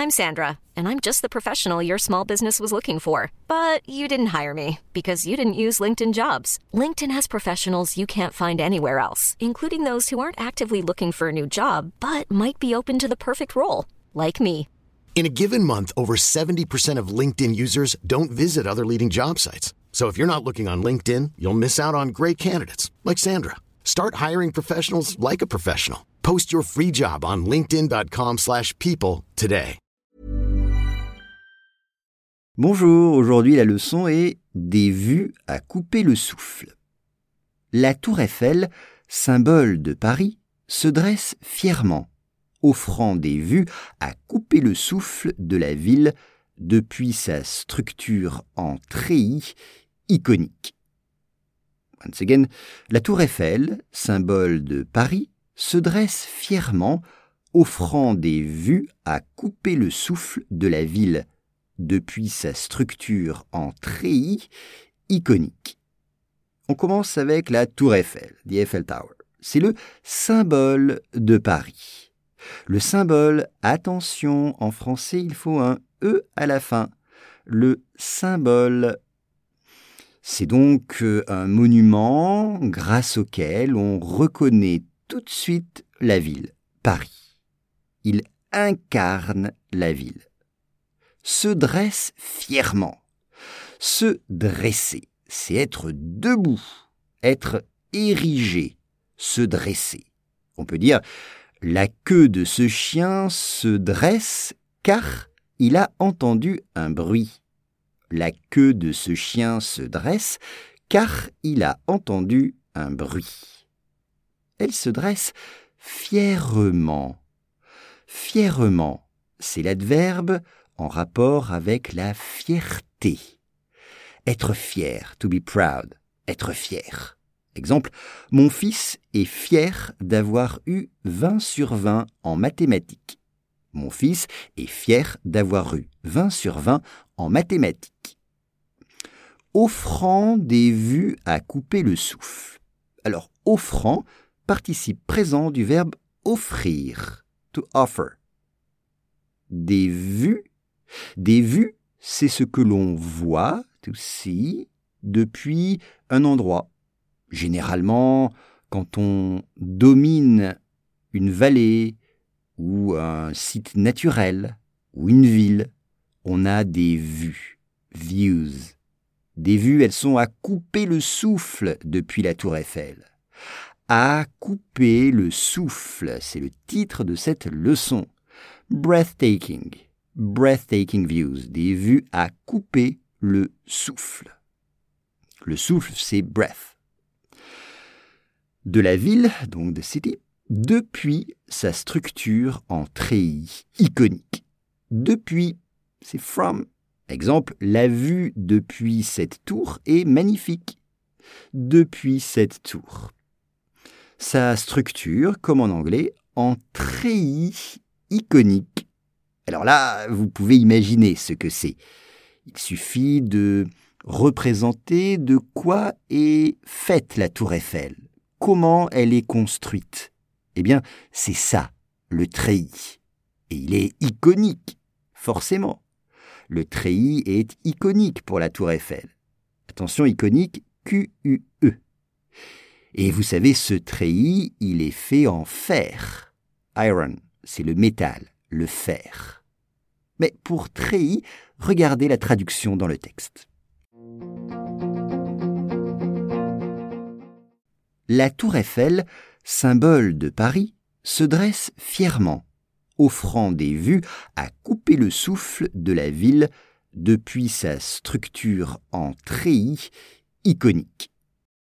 I'm Sandra, and I'm just the professional your small business was looking for. But you didn't hire me because you didn't use LinkedIn Jobs. LinkedIn has professionals you can't find anywhere else, including those who aren't actively looking for a new job, but might be open to the perfect role, like me. In a given month, over 70% of LinkedIn users don't visit other leading job sites. So if you're not looking on LinkedIn, you'll miss out on great candidates like Sandra. Start hiring professionals like a professional. Post your free job on linkedin.com/people today. Bonjour, aujourd'hui la leçon est des vues à couper le souffle. La tour Eiffel, symbole de Paris, se dresse fièrement, offrant des vues à couper le souffle de la ville depuis sa structure en treillis iconique. Once again, la tour Eiffel, symbole de Paris, se dresse fièrement, offrant des vues à couper le souffle de la ville depuis sa structure en treillis iconique. On commence avec la tour Eiffel, the Eiffel Tower. C'est le symbole de Paris. Le symbole, attention, en français, il faut un « e » à la fin. Le symbole, c'est donc un monument grâce auquel on reconnaît tout de suite la ville, Paris. Il incarne la ville. Se dresse fièrement. Se dresser, c'est être debout, être érigé, se dresser. On peut dire la queue de ce chien se dresse car il a entendu un bruit. La queue de ce chien se dresse car il a entendu un bruit. Elle se dresse fièrement. Fièrement, c'est l'adverbe en rapport avec la fierté. Être fier, to be proud, être fier. Exemple, mon fils est fier d'avoir eu 20 sur 20 en mathématiques. Mon fils est fier d'avoir eu 20 sur 20 en mathématiques. Offrant des vues à couper le souffle. Alors, offrant, participe présent du verbe offrir, to offer. Des vues, c'est ce que l'on voit, to see, depuis un endroit. Généralement, quand on domine une vallée ou un site naturel ou une ville, on a des vues, views. Des vues, elles sont à couper le souffle depuis la tour Eiffel. À couper le souffle, c'est le titre de cette leçon. Breathtaking views, des vues à couper le souffle. Le souffle, c'est breath. De la ville, donc de city, depuis sa structure en treillis iconique. Depuis, c'est from. Exemple, la vue depuis cette tour est magnifique. Depuis cette tour. Sa structure, comme en anglais, en treillis iconique. Alors là, vous pouvez imaginer ce que c'est. Il suffit de représenter de quoi est faite la tour Eiffel. Comment elle est construite? Eh bien, c'est ça, le treillis. Et il est iconique, forcément. Le treillis est iconique pour la tour Eiffel. Attention, iconique, Q-U-E. Et vous savez, ce treillis, il est fait en fer. Iron, c'est le métal, le fer. Mais pour treillis, regardez la traduction dans le texte. La tour Eiffel, symbole de Paris, se dresse fièrement, offrant des vues à couper le souffle de la ville depuis sa structure en treillis iconique.